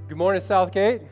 Good morning, Southgate.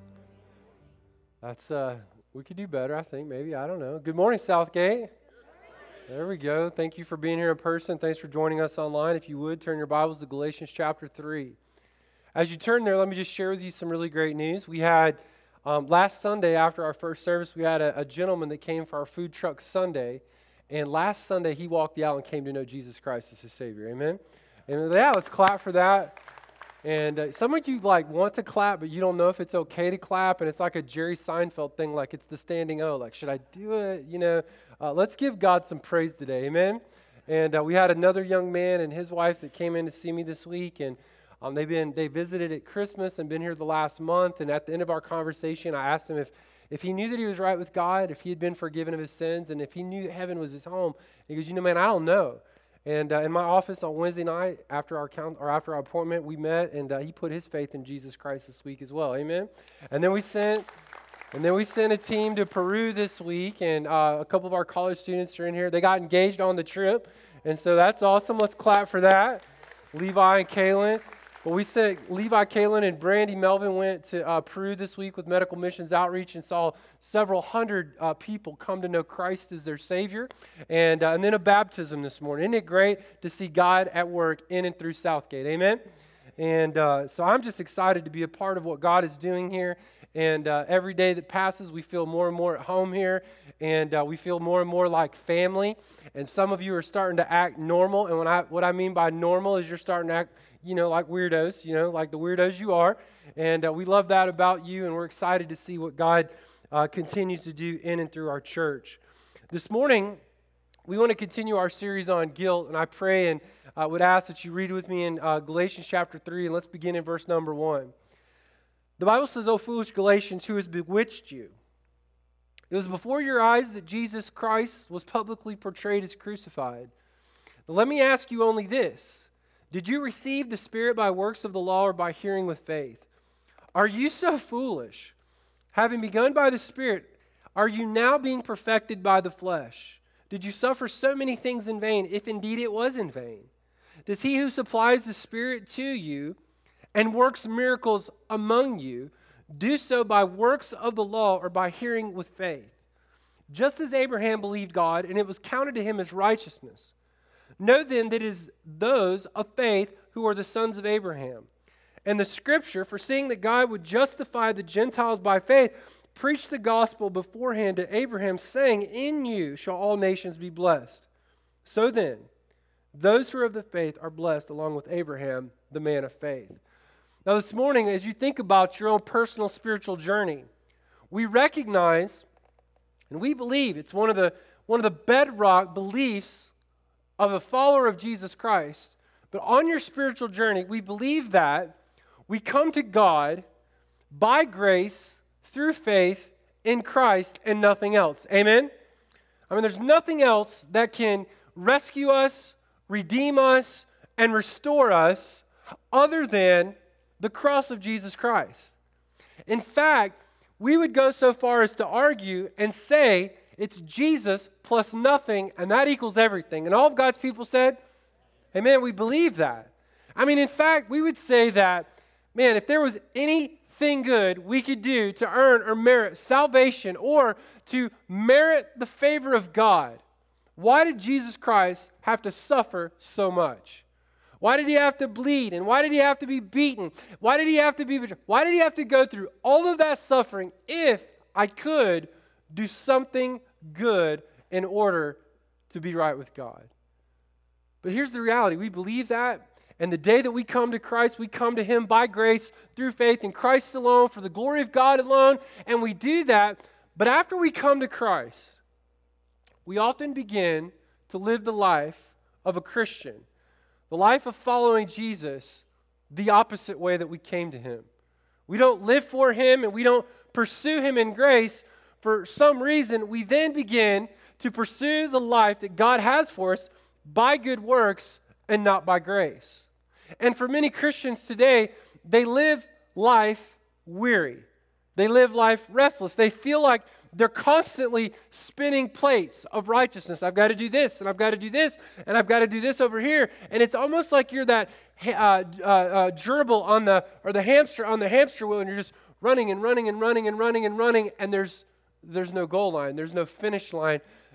That's we could do better, I think, maybe. I don't know. Good morning, Southgate. There we go. Thank you for being here in person. Thanks for joining us online. If you would, turn your Bibles to Galatians chapter 3. As you turn there, let me just share with you some really great news. We had, last Sunday after our first service, we had a gentleman that came for our food truck Sunday. And last Sunday, he walked the aisle and came to know Jesus Christ as his Savior. Amen? And yeah, let's clap for that. And some of you want to clap, but you don't know if it's okay to clap. And it's like a Jerry Seinfeld thing, like it's the standing O. Like, should I do it? Let's give God some praise today. Amen? And we had another young man and his wife that came in to see me this week. And they visited at Christmas and been here the last month. And at the end of our conversation, I asked him if he knew that he was right with God, if he had been forgiven of his sins, and if he knew that heaven was his home. He goes, man, I don't know. And in my office on Wednesday night, after our appointment, we met, and he put his faith in Jesus Christ this week as well. Amen. And then we sent a team to Peru this week, and a couple of our college students are in here. They got engaged on the trip, and so that's awesome. Let's clap for that. Levi and Kaylin. But we sent Levi, Kaylin, and Brandy Melvin went to Peru this week with Medical Missions Outreach and saw several hundred people come to know Christ as their Savior. And then a baptism this morning. Isn't it great to see God at work in and through Southgate? Amen? And so I'm just excited to be a part of what God is doing here. And every day that passes, we feel more and more at home here. And we feel more and more like family. And some of you are starting to act normal. And what I mean by normal is you're starting to act like weirdos, like the weirdos you are. And we love that about you, and we're excited to see what God continues to do in and through our church. This morning, we want to continue our series on guilt, and I pray and would ask that you read with me in Galatians chapter 3, and let's begin in verse number 1. The Bible says, "O foolish Galatians, who has bewitched you? It was before your eyes that Jesus Christ was publicly portrayed as crucified. Now, let me ask you only this. Did you receive the Spirit by works of the law or by hearing with faith? Are you so foolish? Having begun by the Spirit, are you now being perfected by the flesh? Did you suffer so many things in vain, if indeed it was in vain? Does he who supplies the Spirit to you and works miracles among you do so by works of the law or by hearing with faith? Just as Abraham believed God, and it was counted to him as righteousness. Know then that it is those of faith who are the sons of Abraham. And the Scripture, foreseeing that God would justify the Gentiles by faith, preached the gospel beforehand to Abraham, saying, in you shall all nations be blessed. So then, those who are of the faith are blessed along with Abraham, the man of faith." Now this morning, as you think about your own personal spiritual journey, we recognize and we believe it's one of the bedrock beliefs of a follower of Jesus Christ. But on your spiritual journey, we believe that we come to God by grace through faith in Christ and nothing else. Amen? There's nothing else that can rescue us, redeem us, and restore us other than the cross of Jesus Christ. In fact, we would go so far as to argue and say it's Jesus plus nothing, and that equals everything. And all of God's people said, amen, we believe that. In fact, we would say that, if there was anything good we could do to earn or merit salvation or to merit the favor of God, why did Jesus Christ have to suffer so much? Why did he have to bleed? And why did he have to be beaten? Why did he have to be betrayed? Why did he have to go through all of that suffering if I could do something good in order to be right with God? But here's the reality. We believe that, and the day that we come to Christ, we come to him by grace through faith in Christ alone for the glory of God alone, and we do that. But after we come to Christ, we often begin to live the life of a Christian, the life of following Jesus, the opposite way that we came to him. We don't live for him and we don't pursue him in grace. For some reason, we then begin to pursue the life that God has for us by good works and not by grace. And for many Christians today, they live life weary. They live life restless. They feel like they're constantly spinning plates of righteousness. I've got to do this, and I've got to do this, and I've got to do this over here. And it's almost like you're that gerbil on the hamster on the hamster wheel, and you're just running and running and running and running and running, and there's no goal line. There's no finish line.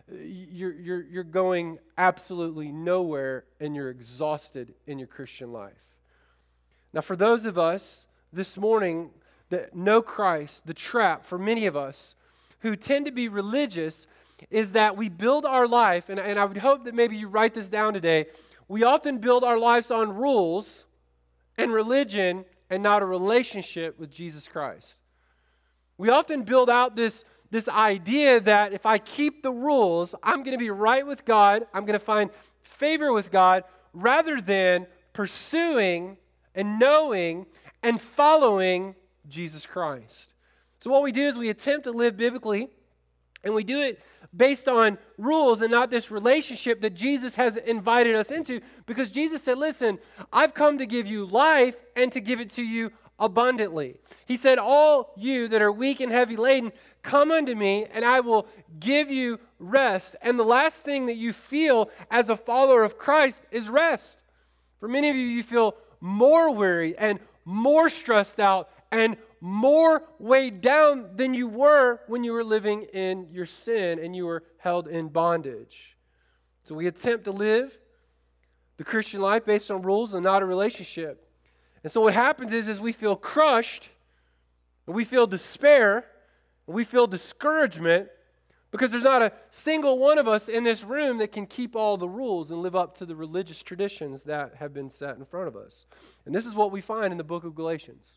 You're going absolutely nowhere, and you're exhausted in your Christian life. Now, for those of us this morning that know Christ, the trap for many of us who tend to be religious is that we build our life, and I would hope that maybe you write this down today, we often build our lives on rules and religion and not a relationship with Jesus Christ. We often build out this idea that if I keep the rules, I'm going to be right with God, I'm going to find favor with God, rather than pursuing and knowing and following Jesus Christ. So what we do is we attempt to live biblically, and we do it based on rules and not this relationship that Jesus has invited us into, because Jesus said, listen, I've come to give you life and to give it to you abundantly. He said, all you that are weak and heavy laden, come unto me and I will give you rest. And the last thing that you feel as a follower of Christ is rest. For many of you, you feel more weary and more stressed out and more weighed down than you were when you were living in your sin and you were held in bondage. So we attempt to live the Christian life based on rules and not a relationship. And so what happens is we feel crushed, and we feel despair, and we feel discouragement, because there's not a single one of us in this room that can keep all the rules and live up to the religious traditions that have been set in front of us. And this is what we find in the book of Galatians.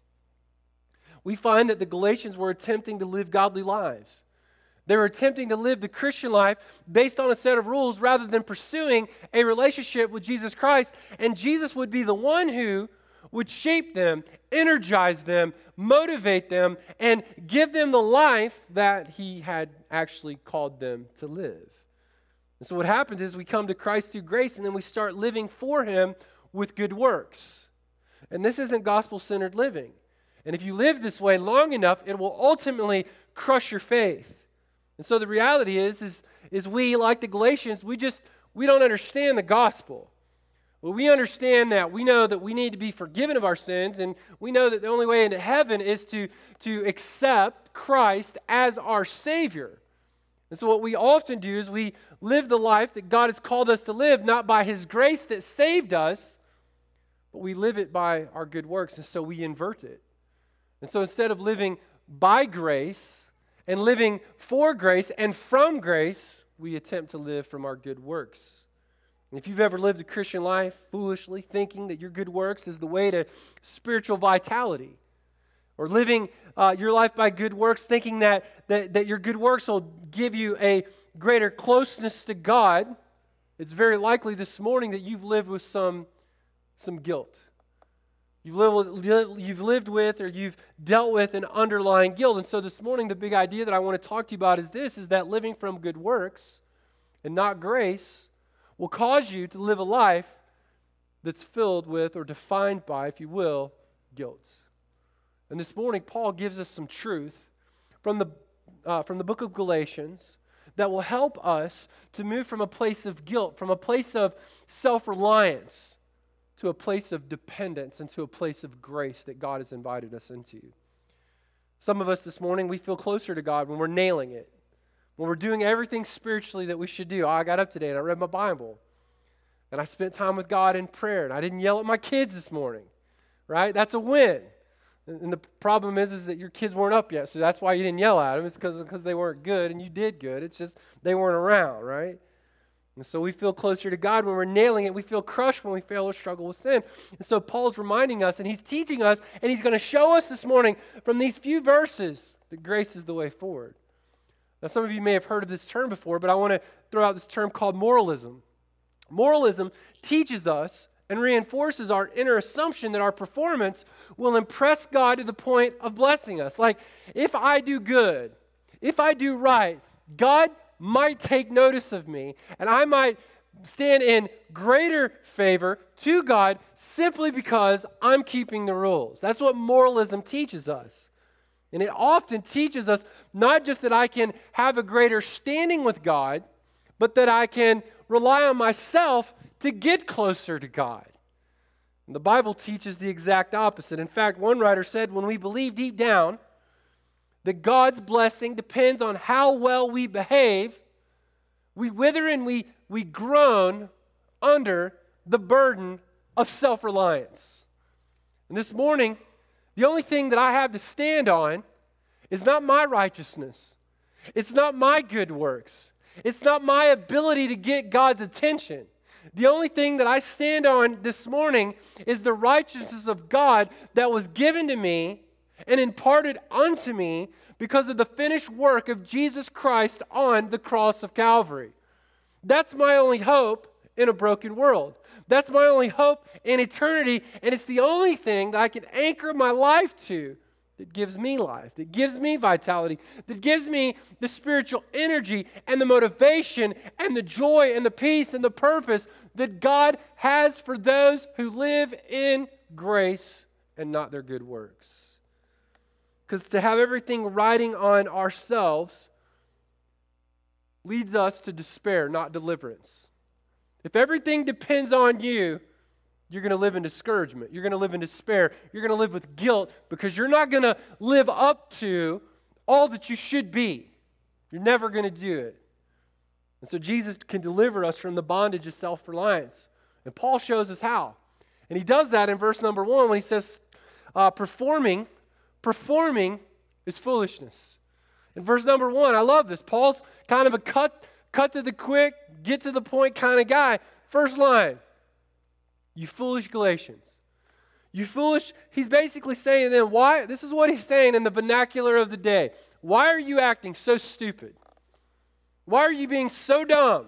We find that the Galatians were attempting to live godly lives. They were attempting to live the Christian life based on a set of rules rather than pursuing a relationship with Jesus Christ. And Jesus would be the one who would shape them, energize them, motivate them, and give them the life that He had actually called them to live. And so what happens is we come to Christ through grace, and then we start living for Him with good works. And this isn't gospel-centered living. And if you live this way long enough, it will ultimately crush your faith. And so the reality is we, like the Galatians, we don't understand the gospel. Well, we understand that. We know that we need to be forgiven of our sins, and we know that the only way into heaven is to accept Christ as our Savior. And so what we often do is we live the life that God has called us to live, not by His grace that saved us, but we live it by our good works, and so we invert it. And so instead of living by grace and living for grace and from grace, we attempt to live from our good works. And if you've ever lived a Christian life foolishly, thinking that your good works is the way to spiritual vitality, or living your life by good works, thinking that your good works will give you a greater closeness to God, it's very likely this morning that you've lived with some guilt. You've lived with, or you've dealt with an underlying guilt. And so this morning, the big idea that I want to talk to you about is that living from good works and not grace will cause you to live a life that's filled with, or defined by, if you will, guilt. And this morning, Paul gives us some truth from the book of Galatians that will help us to move from a place of guilt, from a place of self-reliance, to a place of dependence and to a place of grace that God has invited us into. Some of us this morning, we feel closer to God when we're nailing it, when we're doing everything spiritually that we should do. I got up today and I read my Bible, and I spent time with God in prayer, and I didn't yell at my kids this morning, right? That's a win. And the problem is that your kids weren't up yet, so that's why you didn't yell at them. It's because they weren't good, and you did good. It's just they weren't around, right? And so we feel closer to God when we're nailing it. We feel crushed when we fail or struggle with sin. And so Paul's reminding us, and he's teaching us, and he's going to show us this morning from these few verses that grace is the way forward. Now, some of you may have heard of this term before, but I want to throw out this term called moralism. Moralism teaches us and reinforces our inner assumption that our performance will impress God to the point of blessing us. Like, if I do good, if I do right, God might take notice of me, and I might stand in greater favor to God simply because I'm keeping the rules. That's what moralism teaches us. And it often teaches us not just that I can have a greater standing with God, but that I can rely on myself to get closer to God. And the Bible teaches the exact opposite. In fact, one writer said, when we believe deep down that God's blessing depends on how well we behave, we wither and we groan under the burden of self-reliance. And this morning, the only thing that I have to stand on is not my righteousness. It's not my good works. It's not my ability to get God's attention. The only thing that I stand on this morning is the righteousness of God that was given to me and imparted unto me because of the finished work of Jesus Christ on the cross of Calvary. That's my only hope in a broken world. That's my only hope in eternity, and it's the only thing that I can anchor my life to that gives me life, that gives me vitality, that gives me the spiritual energy and the motivation and the joy and the peace and the purpose that God has for those who live in grace and not their good works. Because to have everything riding on ourselves leads us to despair, not deliverance. If everything depends on you, you're going to live in discouragement. You're going to live in despair. You're going to live with guilt because you're not going to live up to all that you should be. You're never going to do it. And so Jesus can deliver us from the bondage of self-reliance. And Paul shows us how. And he does that in verse number 1 when he says, performing is foolishness. In verse number 1, I love this. Paul's kind of a cut to the quick, get to the point kind of guy. First line, you foolish Galatians. You foolish, he's basically saying then, why? This is what he's saying in the vernacular of the day. Why are you acting so stupid? Why are you being so dumb?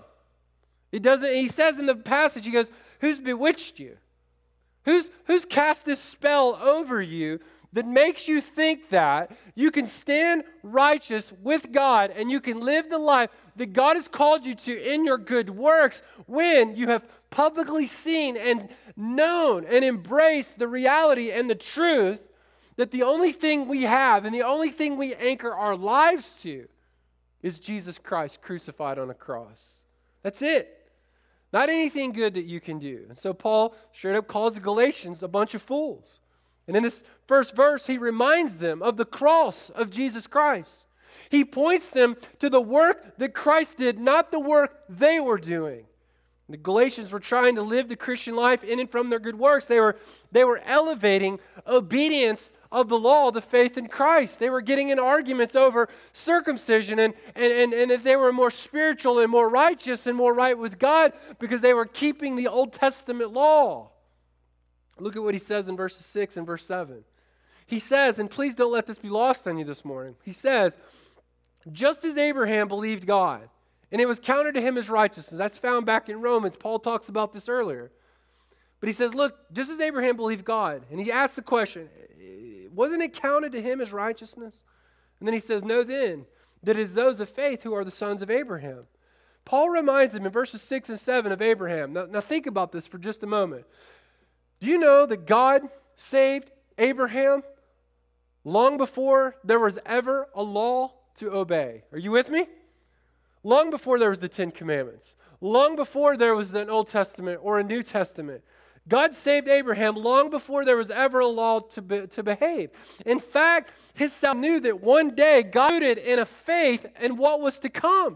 He says in the passage, he goes, who's bewitched you? Who's cast this spell over you that makes you think that you can stand righteous with God and you can live the life that God has called you to in your good works when you have publicly seen and known and embraced the reality and the truth that the only thing we have and the only thing we anchor our lives to is Jesus Christ crucified on a cross. That's it. Not anything good that you can do. And so Paul straight up calls the Galatians a bunch of fools. And in this first verse, he reminds them of the cross of Jesus Christ. He points them to the work that Christ did, not the work they were doing. The Galatians were trying to live the Christian life in and from their good works. They were elevating obedience of the law to faith in Christ. They were getting in arguments over circumcision and if they were more spiritual and more righteous and more right with God because they were keeping the Old Testament law. Look at what he says in verses 6 and verse 7. He says, and please don't let this be lost on you this morning. He says, just as Abraham believed God, and it was counted to him as righteousness. That's found back in Romans. Paul talks about this earlier. But he says, look, just as Abraham believed God, and he asks the question, wasn't it counted to him as righteousness? And then he says, no, then, that is those of faith who are the sons of Abraham. Paul reminds them in verses 6 and 7 of Abraham. Now think about this for just a moment. Do you know that God saved Abraham long before there was ever a law to obey? Are you with me? Long before there was the Ten Commandments. Long before there was an Old Testament or a New Testament. God saved Abraham long before there was ever a law to behave. In fact, his son knew that one day God rooted in a faith in what was to come.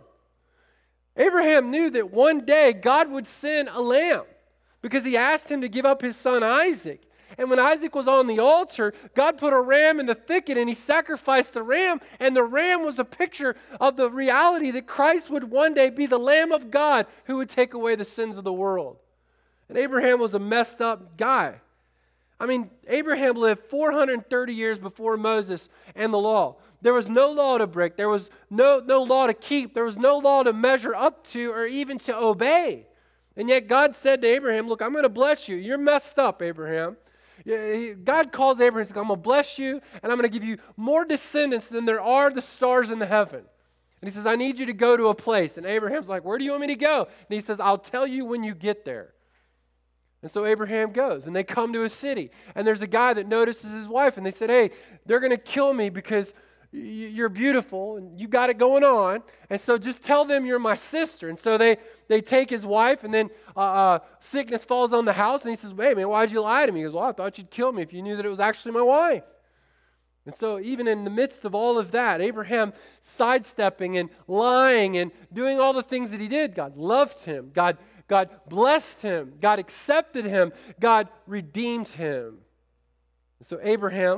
Abraham knew that one day God would send a lamb because he asked him to give up his son Isaac. And when Isaac was on the altar, God put a ram in the thicket and he sacrificed the ram. And the ram was a picture of the reality that Christ would one day be the Lamb of God who would take away the sins of the world. And Abraham was a messed up guy. I mean, Abraham lived 430 years before Moses and the law. There was no law to break. There was no law to keep. There was no law to measure up to or even to obey. And yet God said to Abraham, look, I'm going to bless you. You're messed up, Abraham. God calls Abraham and says, I'm going to bless you and I'm going to give you more descendants than there are the stars in the heaven. And he says, I need you to go to a place. And Abraham's like, where do you want me to go? And he says, I'll tell you when you get there. And so Abraham goes, and they come to a city. And there's a guy that notices his wife, and they said, hey, they're going to kill me because you're beautiful, and you got it going on. And so just tell them you're my sister. And so they take his wife, and then sickness falls on the house, and he says, hey, man, why'd you lie to me? He goes, well, I thought you'd kill me if you knew that it was actually my wife. And so even in the midst of all of that, Abraham sidestepping and lying and doing all the things that he did, God loved him. God blessed him. God accepted him. God redeemed him. And so Abraham,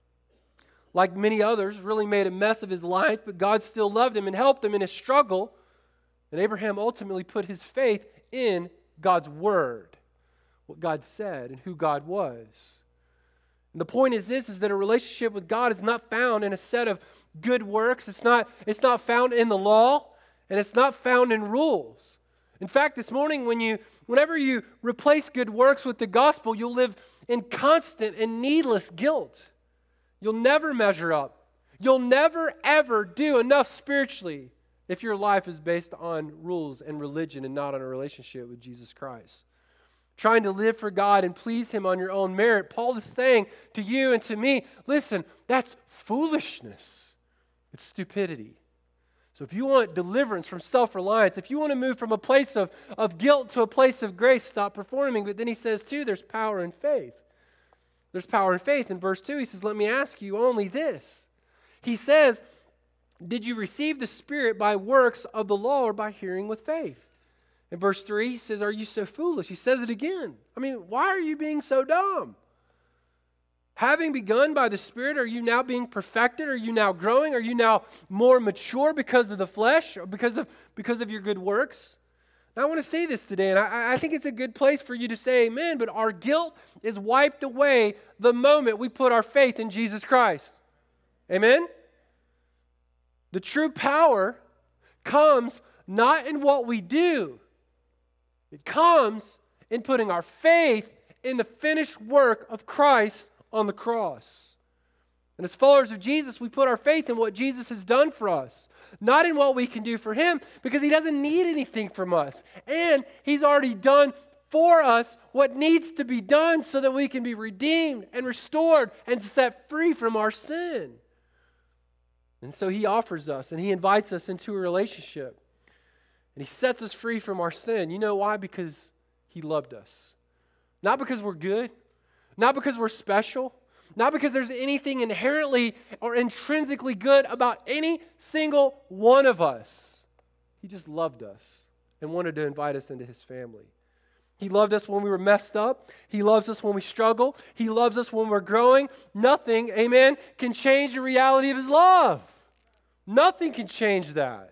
like many others, really made a mess of his life, but God still loved him and helped him in his struggle. And Abraham ultimately put his faith in God's word, what God said and who God was. And the point is this, is that a relationship with God is not found in a set of good works. It's not found in the law, and it's not found in rules. In fact, this morning, whenever you replace good works with the gospel, you'll live in constant and needless guilt. You'll never measure up. You'll never, ever do enough spiritually if your life is based on rules and religion and not on a relationship with Jesus Christ. Trying to live for God and please Him on your own merit, Paul is saying to you and to me, listen, that's foolishness. It's stupidity. So if you want deliverance from self-reliance, if you want to move from a place of guilt to a place of grace, stop performing. But then he says too, there's power in faith. There's power in faith. In verse 2, he says, let me ask you only this. He says, did you receive the Spirit by works of the law or by hearing with faith? In verse 3, he says, are you so foolish? He says it again. I mean, why are you being so dumb? Having begun by the Spirit, are you now being perfected? Are you now growing? Are you now more mature because of the flesh or because of your good works? Now, I want to say this today, and I think it's a good place for you to say amen, but our guilt is wiped away the moment we put our faith in Jesus Christ. Amen? The true power comes not in what we do. It comes in putting our faith in the finished work of Christ on the cross. And as followers of Jesus, we put our faith in what Jesus has done for us, not in what we can do for Him, because He doesn't need anything from us. And He's already done for us what needs to be done so that we can be redeemed and restored and set free from our sin. And so He offers us and He invites us into a relationship. And He sets us free from our sin. You know why? Because He loved us. Not because we're good. Not because we're special. Not because there's anything inherently or intrinsically good about any single one of us. He just loved us and wanted to invite us into His family. He loved us when we were messed up. He loves us when we struggle. He loves us when we're growing. Nothing, amen, can change the reality of His love. Nothing can change that.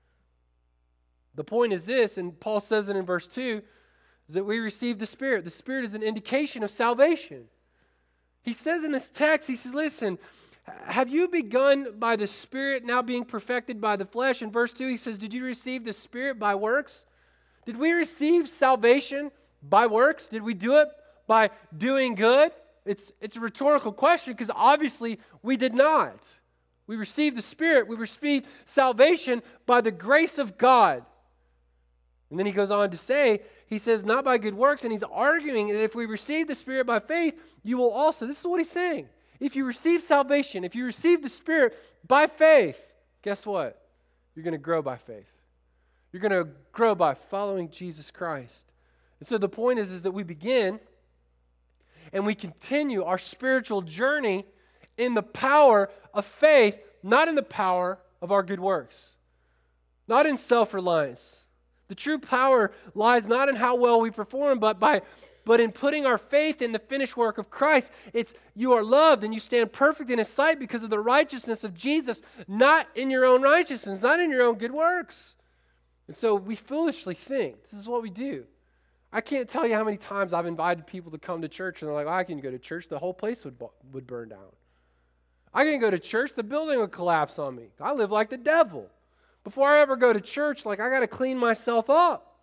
The point is this, and Paul says it in verse 2, is that we receive the Spirit. The Spirit is an indication of salvation. He says in this text, he says, listen, have you begun by the Spirit now being perfected by the flesh? In verse 2, he says, did you receive the Spirit by works? Did we receive salvation by works? Did we do it by doing good? It's a rhetorical question because obviously we did not. We received the Spirit. We received salvation by the grace of God. And then he goes on to say, he says, not by good works, and he's arguing that if we receive the Spirit by faith, you will also. This is what he's saying. If you receive salvation, if you receive the Spirit by faith, guess what? You're going to grow by faith. You're going to grow by following Jesus Christ. And so the point is that we begin and we continue our spiritual journey in the power of faith, not in the power of our good works, not in self-reliance. The true power lies not in how well we perform, but in putting our faith in the finished work of Christ. It's you are loved and you stand perfect in His sight because of the righteousness of Jesus, not in your own righteousness, not in your own good works. And so we foolishly think, this is what we do. I can't tell you how many times I've invited people to come to church and they're like, I can go to church, the whole place would burn down. I can go to church, the building would collapse on me. I live like the devil. Before I ever go to church, I got to clean myself up.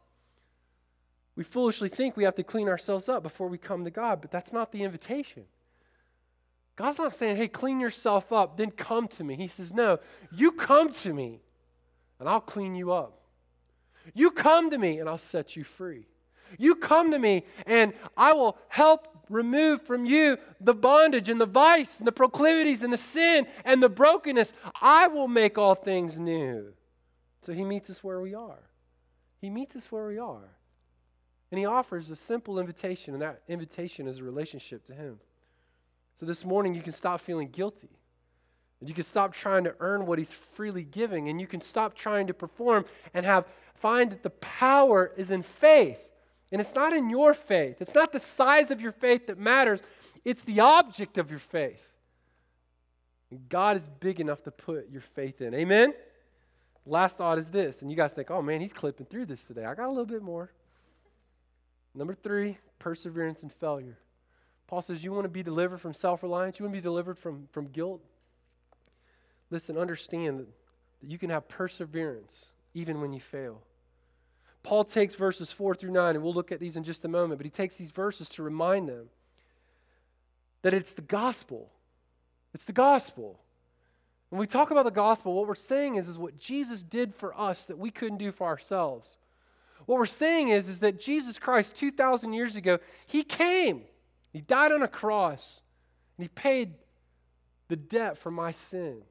We foolishly think we have to clean ourselves up before we come to God, but that's not the invitation. God's not saying, hey, clean yourself up, then come to me. He says, no, you come to me, and I'll clean you up. You come to me, and I'll set you free. You come to me and I will help remove from you the bondage and the vice and the proclivities and the sin and the brokenness. I will make all things new. So he meets us where we are. He meets us where we are. And he offers a simple invitation, and that invitation is a relationship to him. So this morning you can stop feeling guilty. And you can stop trying to earn what he's freely giving, and you can stop trying to perform and find that the power is in faith. And it's not in your faith. It's not the size of your faith that matters. It's the object of your faith. And God is big enough to put your faith in. Amen? Last thought is this, and you guys think, oh man, he's clipping through this today. I got a little bit more. Number 3, perseverance and failure. Paul says, you want to be delivered from self-reliance? You want to be delivered from guilt? Listen, understand that you can have perseverance even when you fail. Paul takes verses 4 through 9, and we'll look at these in just a moment, but he takes these verses to remind them that it's the gospel. It's the gospel. When we talk about the gospel, what we're saying is what Jesus did for us that we couldn't do for ourselves. What we're saying is that Jesus Christ, 2,000 years ago, he came. He died on a cross, and he paid the debt for my sin.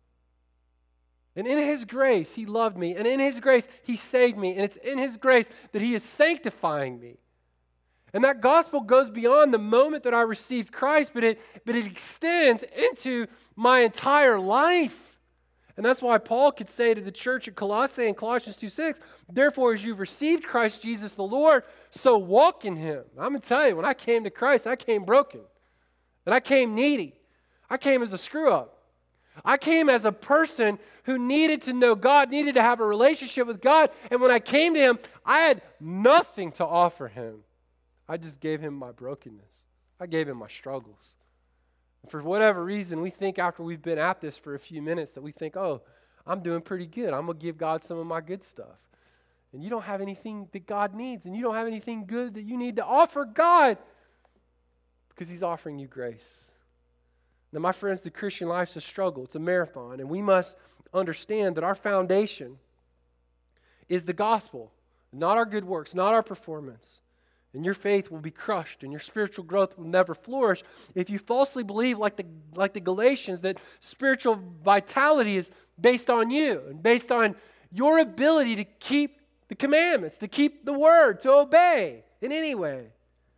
And in his grace, he loved me. And in his grace, he saved me. And it's in his grace that he is sanctifying me. And that gospel goes beyond the moment that I received Christ, but it extends into my entire life. And that's why Paul could say to the church at Colossae in Colossians 2:6, therefore, as you've received Christ Jesus the Lord, so walk in him. I'm going to tell you, when I came to Christ, I came broken. And I came needy. I came as a screw-up. I came as a person who needed to know God, needed to have a relationship with God. And when I came to him, I had nothing to offer him. I just gave him my brokenness. I gave him my struggles. And for whatever reason, we think after we've been at this for a few minutes that we think, oh, I'm doing pretty good. I'm going to give God some of my good stuff. And you don't have anything that God needs. And you don't have anything good that you need to offer God because he's offering you grace. Now, my friends, the Christian life's a struggle. It's a marathon. And we must understand that our foundation is the gospel, not our good works, not our performance. And your faith will be crushed and your spiritual growth will never flourish if you falsely believe, like the Galatians, that spiritual vitality is based on you and based on your ability to keep the commandments, to keep the word, to obey in any way.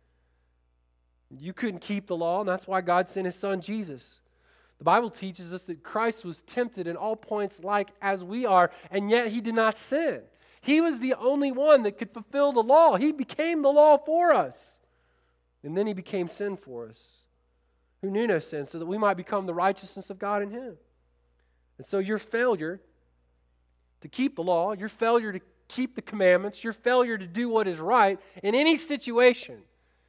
You couldn't keep the law, and that's why God sent his son Jesus. The Bible teaches us that Christ was tempted in all points like as we are, and yet he did not sin. He was the only one that could fulfill the law. He became the law for us. And then he became sin for us, who knew no sin, so that we might become the righteousness of God in him. And so your failure to keep the law, your failure to keep the commandments, your failure to do what is right in any situation,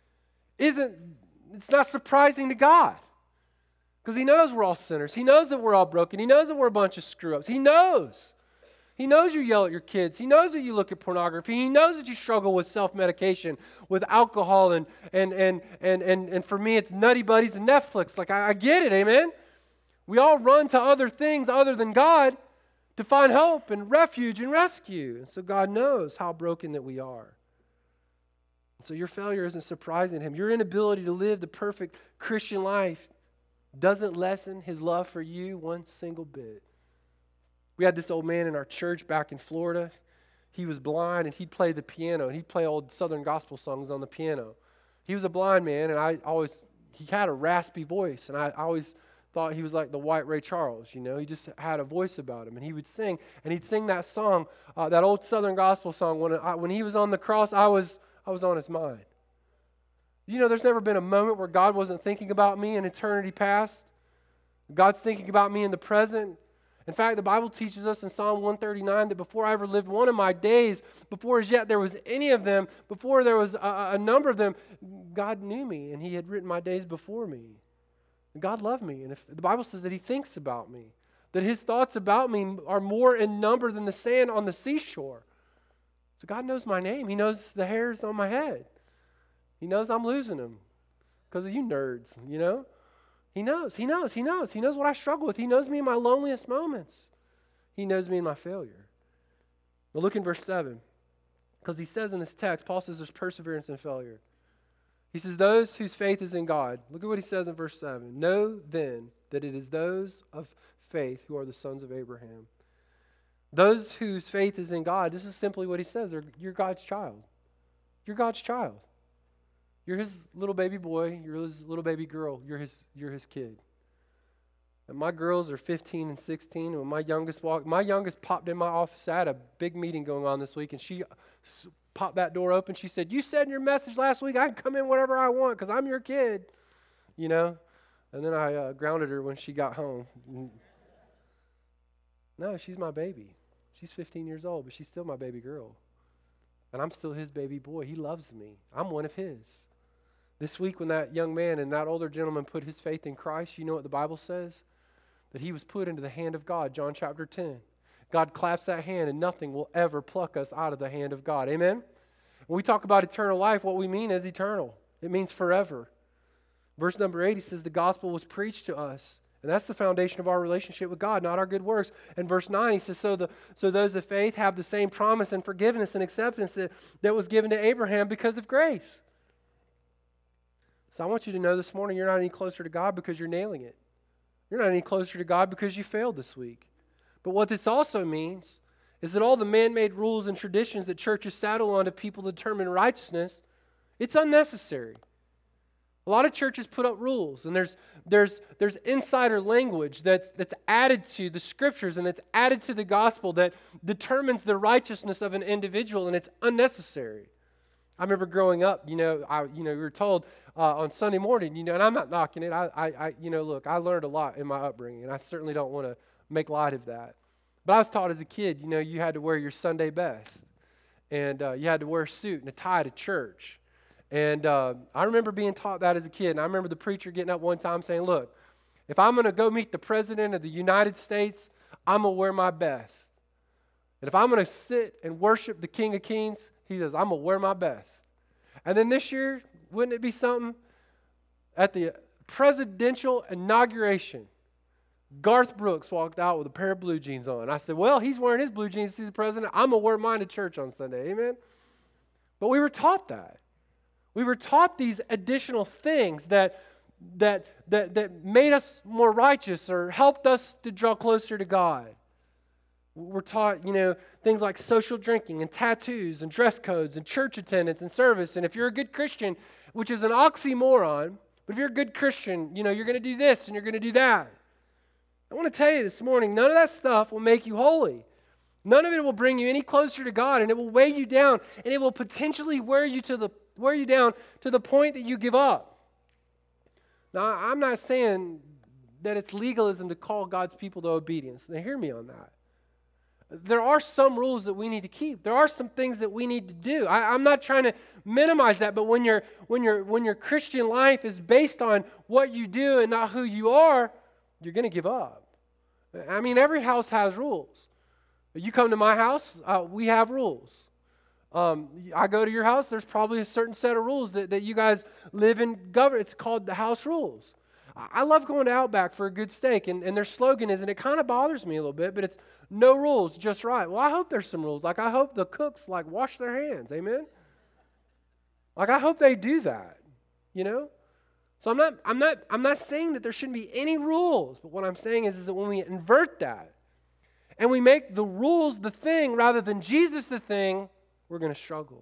it's not surprising to God. Because he knows we're all sinners. He knows that we're all broken. He knows that we're a bunch of screw-ups. He knows. He knows you yell at your kids. He knows that you look at pornography. He knows that you struggle with self-medication, with alcohol, and for me it's Nutty Buddies and Netflix. Like, I get it, amen? We all run to other things other than God to find hope and refuge and rescue. And so God knows how broken that we are. So your failure isn't surprising him. Your inability to live the perfect Christian life doesn't lessen his love for you one single bit. We had this old man in our church back in Florida. He was blind, and he'd play the piano, and he'd play old Southern gospel songs on the piano. He was a blind man, and he had a raspy voice, and I always thought he was like the white Ray Charles, you know. He just had a voice about him, and he would sing, and he'd sing that song, that old Southern gospel song. When he was on the cross, I was on his mind. You know, there's never been a moment where God wasn't thinking about me in eternity past. God's thinking about me in the present. In fact, the Bible teaches us in Psalm 139 that before I ever lived one of my days, before as yet there was any of them, before there was a number of them, God knew me, and he had written my days before me. And God loved me, and if the Bible says that he thinks about me, that his thoughts about me are more in number than the sand on the seashore. So God knows my name. He knows the hairs on my head. He knows I'm losing them because of you nerds, you know. He knows what I struggle with. He knows me in my loneliest moments. He knows me in my failure. But look in verse 7. Because he says in this text, Paul says there's perseverance and failure. He says those whose faith is in God. Look at what he says in verse 7. Know then that it is those of faith who are the sons of Abraham. Those whose faith is in God, this is simply what he says. You're God's child. You're God's child. You're his little baby boy. You're his little baby girl. You're his kid. And my girls are 15 and 16. And when my youngest popped in my office. I had a big meeting going on this week, and she popped that door open. She said, "You said in your message last week I can come in whenever I want because I'm your kid." You know? And then I grounded her when she got home. No, she's my baby. She's 15 years old, but she's still my baby girl. And I'm still his baby boy. He loves me. I'm one of his. This week when that young man and that older gentleman put his faith in Christ, you know what the Bible says? That he was put into the hand of God, John chapter 10. God claps that hand and nothing will ever pluck us out of the hand of God. Amen? When we talk about eternal life, what we mean is eternal. It means forever. Verse number 8, he says the gospel was preached to us. And that's the foundation of our relationship with God, not our good works. And verse 9, he says, so those of faith have the same promise and forgiveness and acceptance that was given to Abraham because of grace. So I want you to know this morning you're not any closer to God because you're nailing it. You're not any closer to God because you failed this week. But what this also means is that all the man-made rules and traditions that churches saddle on to people to determine righteousness, it's unnecessary. A lot of churches put up rules, and there's insider language that's added to the scriptures and it's added to the gospel that determines the righteousness of an individual, and it's unnecessary. I remember growing up, we were told on Sunday morning, and I'm not knocking it. Look, I learned a lot in my upbringing, and I certainly don't want to make light of that. But I was taught as a kid, you had to wear your Sunday best, and you had to wear a suit and a tie to church. And I remember being taught that as a kid, and I remember the preacher getting up one time saying, look, if I'm going to go meet the President of the United States, I'm going to wear my best. And if I'm going to sit and worship the King of Kings, he says, I'm going to wear my best. And then this year, wouldn't it be something? At the presidential inauguration, Garth Brooks walked out with a pair of blue jeans on. I said, well, he's wearing his blue jeans to see the president. I'm going to wear mine to church on Sunday. Amen? But we were taught that. We were taught these additional things that made us more righteous or helped us to draw closer to God. We're taught, things like social drinking and tattoos and dress codes and church attendance and service. And if you're a good Christian, which is an oxymoron, but if you're a good Christian, you're going to do this and you're going to do that. I want to tell you this morning, none of that stuff will make you holy. None of it will bring you any closer to God, and it will weigh you down, and it will potentially wear you down to the point that you give up. Now, I'm not saying that it's legalism to call God's people to obedience. Now, hear me on that. There are some rules that we need to keep. There are some things that we need to do. I'm not trying to minimize that, but when your Christian life is based on what you do and not who you are, you're going to give up. I mean, every house has rules. You come to my house, we have rules. I go to your house, there's probably a certain set of rules that you guys live and govern. It's called the house rules. I love going to Outback for a good steak, and their slogan is, and it kind of bothers me a little bit, but it's no rules, just right. Well, I hope there's some rules. Like, I hope the cooks, wash their hands. Amen? I hope they do that, So I'm not saying that there shouldn't be any rules, but what I'm saying is that when we invert that, and we make the rules the thing rather than Jesus the thing, we're going to struggle.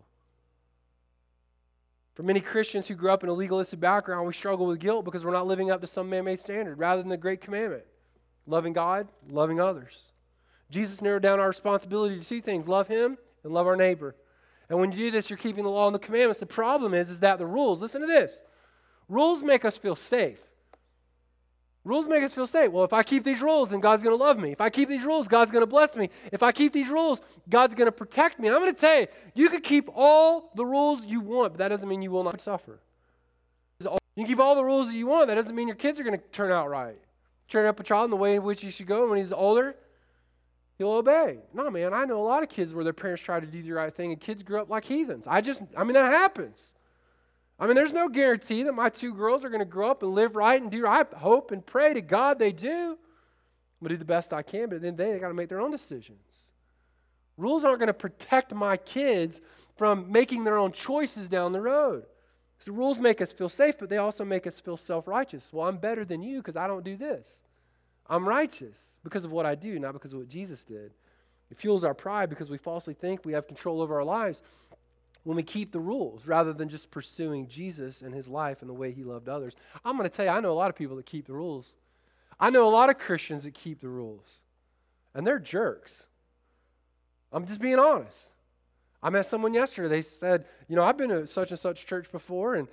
For many Christians who grew up in a legalistic background, we struggle with guilt because we're not living up to some man-made standard rather than the great commandment, loving God, loving others. Jesus narrowed down our responsibility to two things, love Him and love our neighbor. And when you do this, you're keeping the law and the commandments. The problem is that the rules, listen to this, rules make us feel safe. Rules make us feel safe. Well, if I keep these rules, then God's going to love me. If I keep these rules, God's going to bless me. If I keep these rules, God's going to protect me. And I'm going to tell you, you can keep all the rules you want, but that doesn't mean you will not suffer. You can keep all the rules that you want. That doesn't mean your kids are going to turn out right. Train up a child in the way in which he should go, and when he's older, he'll obey. No, man, I know a lot of kids where their parents try to do the right thing, and kids grew up like heathens. That happens. There's no guarantee that my two girls are going to grow up and live right and do right. I hope and pray to God they do. I'm going to do the best I can, but at the end of the day, they got to make their own decisions. Rules aren't going to protect my kids from making their own choices down the road. So rules make us feel safe, but they also make us feel self-righteous. Well, I'm better than you because I don't do this. I'm righteous because of what I do, not because of what Jesus did. It fuels our pride because we falsely think we have control over our lives when we keep the rules rather than just pursuing Jesus and his life and the way he loved others. I'm going to tell you, I know a lot of people that keep the rules. I know a lot of Christians that keep the rules, and they're jerks. I'm just being honest. I met someone yesterday. They said, I've been to such and such church before, and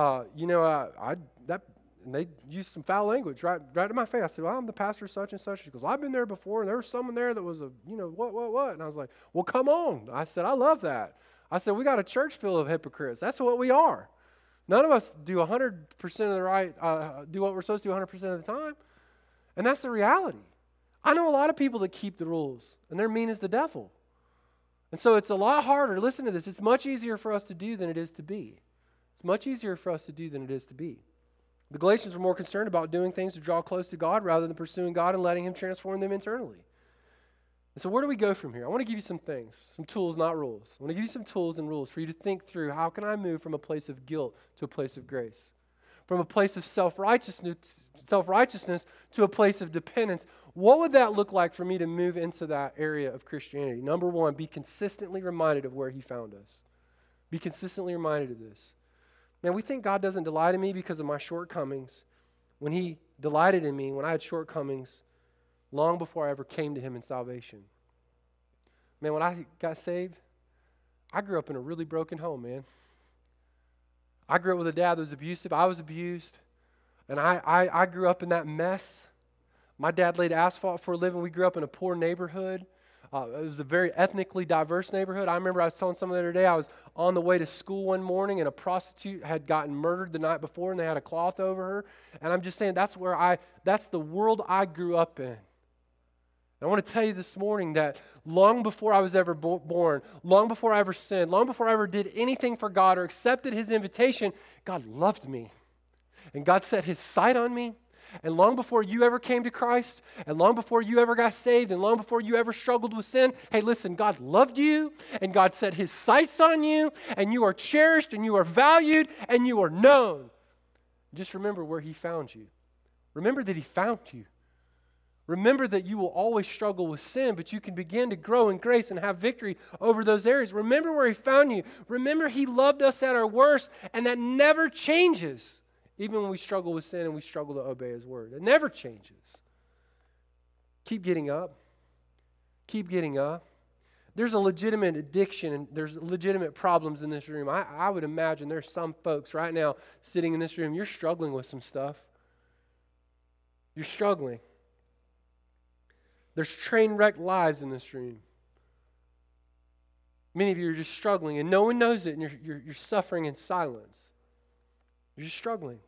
and they used some foul language right in my face. I said, well, I'm the pastor of such and such. She goes, well, I've been there before, and there was someone there that was what? And I was like, well, come on. I said, I love that. I said, we got a church full of hypocrites. That's what we are. None of us do 100% of the right, do what we're supposed to do 100% of the time. And that's the reality. I know a lot of people that keep the rules, and they're mean as the devil. And so it's a lot harder. Listen to this. It's much easier for us to do than it is to be. It's much easier for us to do than it is to be. The Galatians were more concerned about doing things to draw close to God rather than pursuing God and letting him transform them internally. And so where do we go from here? I want to give you some things, some tools, not rules. I want to give you some tools and rules for you to think through how can I move from a place of guilt to a place of grace, from a place of self-righteousness to a place of dependence. What would that look like for me to move into that area of Christianity? Number one, be consistently reminded of where he found us. Be consistently reminded of this. Man, we think God doesn't delight in me because of my shortcomings. When he delighted in me, when I had shortcomings, long before I ever came to him in salvation. Man, when I got saved, I grew up in a really broken home, man. I grew up with a dad that was abusive. I was abused. And I grew up in that mess. My dad laid asphalt for a living. We grew up in a poor neighborhood. It was a very ethnically diverse neighborhood. I remember I was telling someone the other day, I was on the way to school one morning and a prostitute had gotten murdered the night before and they had a cloth over her. And I'm just saying that's the world I grew up in. I want to tell you this morning that long before I was ever born, long before I ever sinned, long before I ever did anything for God or accepted his invitation, God loved me. And God set his sight on me. And long before you ever came to Christ, and long before you ever got saved, and long before you ever struggled with sin, hey, listen, God loved you, and God set his sights on you, and you are cherished, and you are valued, and you are known. Just remember where he found you. Remember that he found you. Remember that you will always struggle with sin, but you can begin to grow in grace and have victory over those areas. Remember where he found you. Remember he loved us at our worst, and that never changes. Even when we struggle with sin and we struggle to obey his word. It never changes. Keep getting up. Keep getting up. There's a legitimate addiction and there's legitimate problems in this room. I would imagine there's some folks right now sitting in this room, you're struggling with some stuff. You're struggling. There's train wreck lives in this room. Many of you are just struggling and no one knows it and you're suffering in silence. You're just struggling.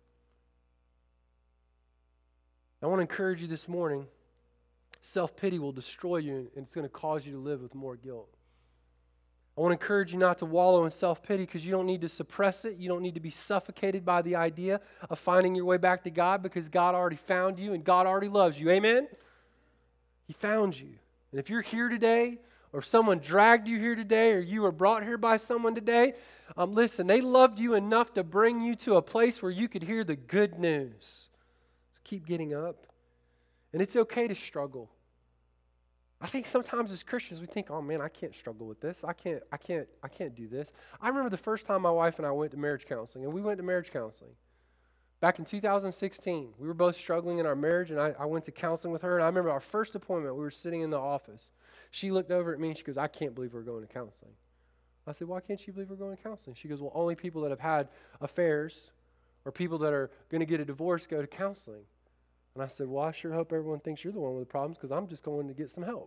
I want to encourage you this morning. Self-pity will destroy you and it's going to cause you to live with more guilt. I want to encourage you not to wallow in self-pity because you don't need to suppress it. You don't need to be suffocated by the idea of finding your way back to God because God already found you and God already loves you. Amen? He found you. And if you're here today or someone dragged you here today or you were brought here by someone today, listen, they loved you enough to bring you to a place where you could hear the good news. So keep getting up. And it's okay to struggle. I think sometimes as Christians we think, oh man, I can't struggle with this. I can't do this. I remember the first time my wife and I went to marriage counseling, and we went to marriage counseling. Back in 2016, we were both struggling in our marriage, and I went to counseling with her, and I remember our first appointment, we were sitting in the office. She looked over at me, and she goes, I can't believe we're going to counseling. I said, why can't you believe we're going to counseling? She goes, well, only people that have had affairs or people that are going to get a divorce go to counseling. And I said, well, I sure hope everyone thinks you're the one with the problems because I'm just going to get some help.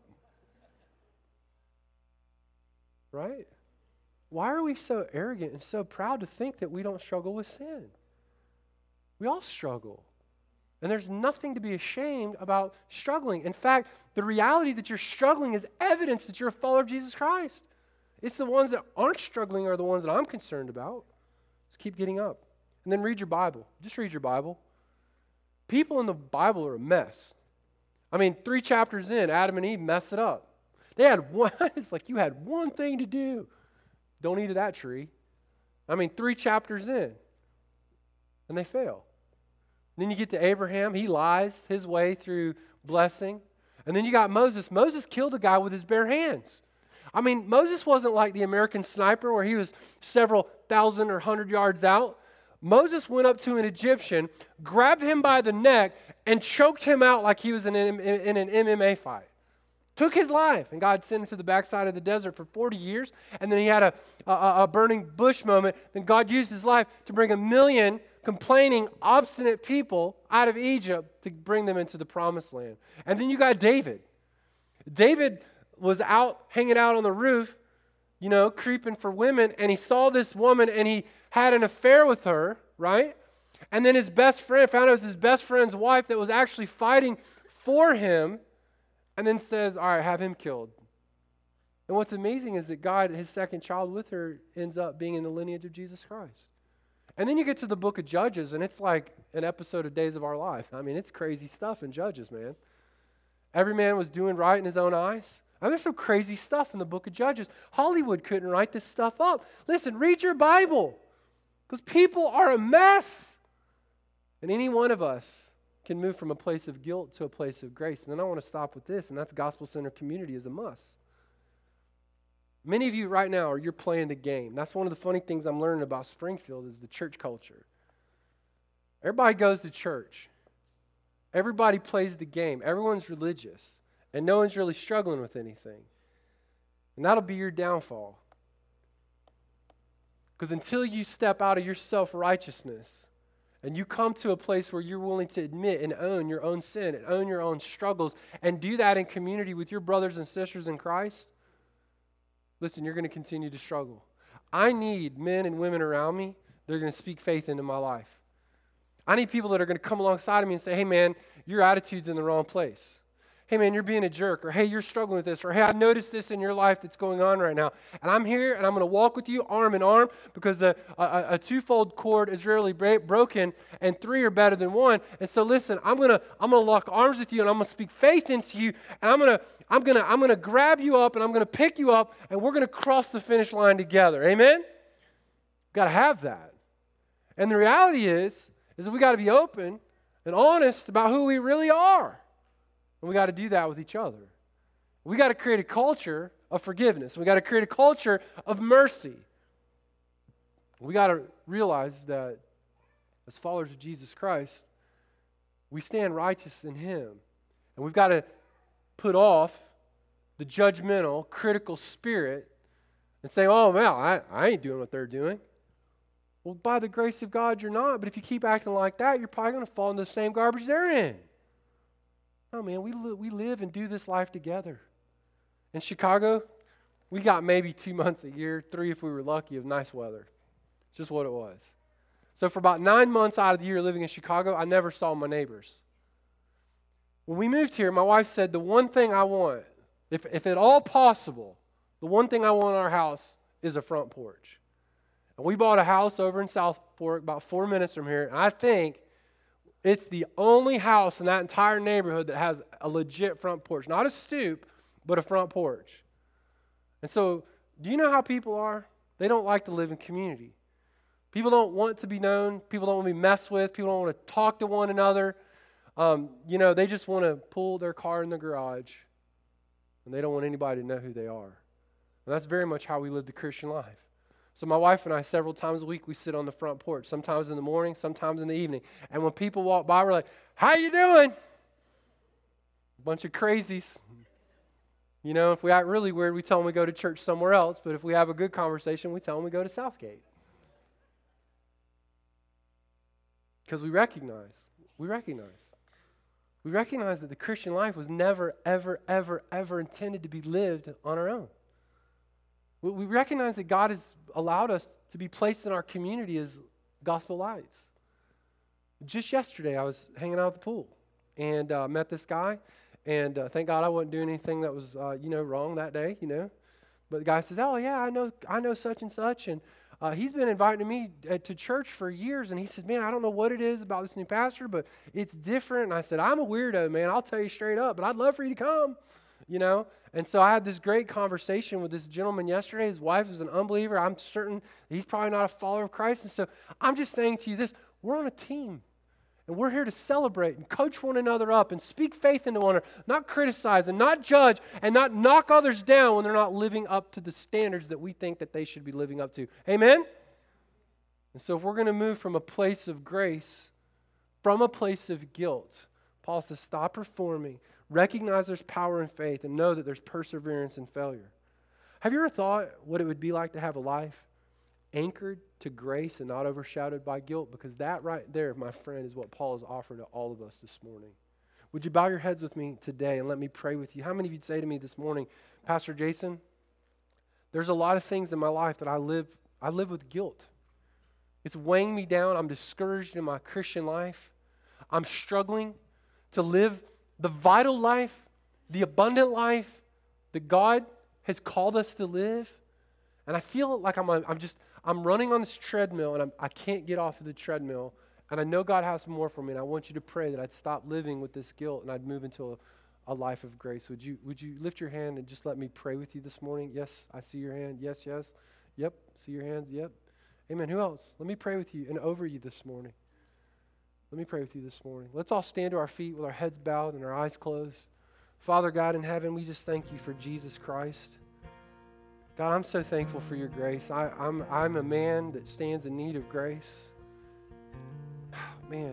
Right? Why are we so arrogant and so proud to think that we don't struggle with sin? We all struggle. And there's nothing to be ashamed about struggling. In fact, the reality that you're struggling is evidence that you're a follower of Jesus Christ. It's the ones that aren't struggling are the ones that I'm concerned about. Just keep getting up. And then read your Bible. Just read your Bible. People in the Bible are a mess. I mean, 3 chapters in, Adam and Eve mess it up. They had one, it's like you had one thing to do. Don't eat of that tree. I mean, 3 chapters in, and they fail. Then you get to Abraham. He lies his way through blessing. And then you got Moses. Moses killed a guy with his bare hands. I mean, Moses wasn't like the American sniper where he was several thousand or 100 yards out. Moses went up to an Egyptian, grabbed him by the neck, and choked him out like he was in an MMA fight. Took his life, and God sent him to the backside of the desert for 40 years, and then he had a burning bush moment. Then God used his life to bring 1 million complaining, obstinate people out of Egypt to bring them into the promised land. And then you got David. David was out, hanging out on the roof, creeping for women, and he saw this woman, and he had an affair with her, right? And then his best friend found out it was his best friend's wife that was actually fighting for him, and then says, all right, have him killed. And what's amazing is that God, his second child with her, ends up being in the lineage of Jesus Christ. And then you get to the book of Judges, and it's like an episode of Days of Our Life. I mean, it's crazy stuff in Judges, man. Every man was doing right in his own eyes. I mean, there's some crazy stuff in the book of Judges. Hollywood couldn't write this stuff up. Listen, read your Bible, because people are a mess. And any one of us can move from a place of guilt to a place of grace. And then I want to stop with this, and that's gospel-centered community is a must. Many of you right now you're playing the game. That's one of the funny things I'm learning about Springfield is the church culture. Everybody goes to church. Everybody plays the game. Everyone's religious. And no one's really struggling with anything. And that'll be your downfall. Because until you step out of your self-righteousness and you come to a place where you're willing to admit and own your own sin and own your own struggles and do that in community with your brothers and sisters in Christ, listen, you're going to continue to struggle. I need men and women around me that are going to speak faith into my life. I need people that are going to come alongside of me and say, hey, man, your attitude's in the wrong place. Hey, man, you're being a jerk. Or, hey, you're struggling with this. Or, hey, I've noticed this in your life that's going on right now. And I'm here, and I'm going to walk with you arm in arm because a twofold cord is rarely broken, and 3 are better than 1. And so, listen, I'm going to lock arms with you, and I'm going to speak faith into you, and I'm going to grab you up, and I'm going to pick you up, and we're going to cross the finish line together. Amen? We've got to have that. And the reality is that we got to be open and honest about who we really are. And we got to do that with each other. We got to create a culture of forgiveness. We got to create a culture of mercy. We got to realize that as followers of Jesus Christ, we stand righteous in Him. And we've got to put off the judgmental, critical spirit and say, oh, well, I ain't doing what they're doing. Well, by the grace of God, you're not. But if you keep acting like that, you're probably going to fall into the same garbage they're in. Oh, man, we live and do this life together. In Chicago, we got maybe 2 months a year, 3 if we were lucky, of nice weather. Just what it was. So for about 9 months out of the year living in Chicago, I never saw my neighbors. When we moved here, my wife said, the one thing I want, if at all possible, the one thing I want in our house is a front porch. And we bought a house over in South Fork, about 4 minutes from here, and I think it's the only house in that entire neighborhood that has a legit front porch. Not a stoop, but a front porch. And so, do you know how people are? They don't like to live in community. People don't want to be known. People don't want to be messed with. People don't want to talk to one another. They just want to pull their car in the garage, and they don't want anybody to know who they are. And that's very much how we live the Christian life. So my wife and I, several times a week, we sit on the front porch, sometimes in the morning, sometimes in the evening. And when people walk by, we're like, how you doing? Bunch of crazies. If we act really weird, we tell them we go to church somewhere else. But if we have a good conversation, we tell them we go to Southgate. Because we recognize that the Christian life was never, ever, ever, ever intended to be lived on our own. We recognize that God has allowed us to be placed in our community as gospel lights. Just yesterday, I was hanging out at the pool and met this guy, and thank God I wasn't doing anything that was, wrong that day, But the guy says, oh, yeah, I know such and such, and he's been inviting me to church for years, and he says, man, I don't know what it is about this new pastor, but it's different. And I said, I'm a weirdo, man. I'll tell you straight up, but I'd love for you to come. you know? And so I had this great conversation with this gentleman yesterday. His wife is an unbeliever. I'm certain he's probably not a follower of Christ. And so I'm just saying to you this, we're on a team. And we're here to celebrate and coach one another up and speak faith into one another, not criticize and not judge and not knock others down when they're not living up to the standards that we think that they should be living up to. Amen? And so if we're going to move from a place of grace, from a place of guilt, Paul says stop performing, recognize there's power in faith, and know that there's perseverance in failure. Have you ever thought what it would be like to have a life anchored to grace and not overshadowed by guilt? Because that right there, my friend, is what Paul is offering to all of us this morning. Would you bow your heads with me today and let me pray with you? How many of you'd say to me this morning, Pastor Jason, there's a lot of things in my life that I live with guilt. It's weighing me down. I'm discouraged in my Christian life. I'm struggling to live the vital life, the abundant life that God has called us to live. And I feel like I'm running on this treadmill and I can't get off of the treadmill. And I know God has more for me. And I want you to pray that I'd stop living with this guilt and I'd move into a life of grace. Would you lift your hand and just let me pray with you this morning? Yes, I see your hand. Yes, yes. Yep, see your hands. Yep. Amen. Who else? Let me pray with you and over you this morning. Let me pray with you this morning. Let's all stand to our feet with our heads bowed and our eyes closed. Father God in heaven, we just thank you for Jesus Christ. God, I'm so thankful for your grace. I'm a man that stands in need of grace. Man,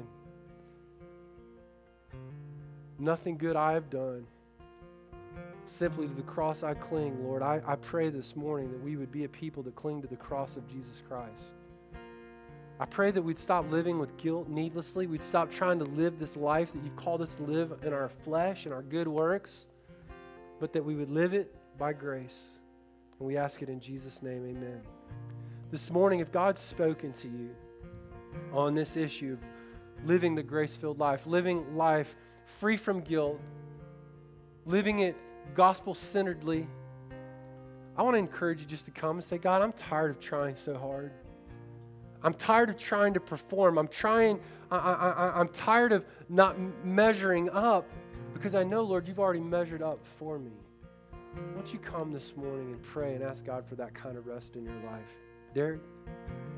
nothing good I have done. Simply to the cross I cling, Lord. I pray this morning that we would be a people that cling to the cross of Jesus Christ. I pray that we'd stop living with guilt needlessly. We'd stop trying to live this life that you've called us to live in our flesh and our good works, but that we would live it by grace. And we ask it in Jesus' name, amen. This morning, if God's spoken to you on this issue of living the grace-filled life, living life free from guilt, living it gospel-centeredly, I want to encourage you just to come and say, God, I'm tired of trying so hard. I'm tired of trying to perform. I'm tired of not measuring up because I know, Lord, you've already measured up for me. Why don't you come this morning and pray and ask God for that kind of rest in your life? Derek?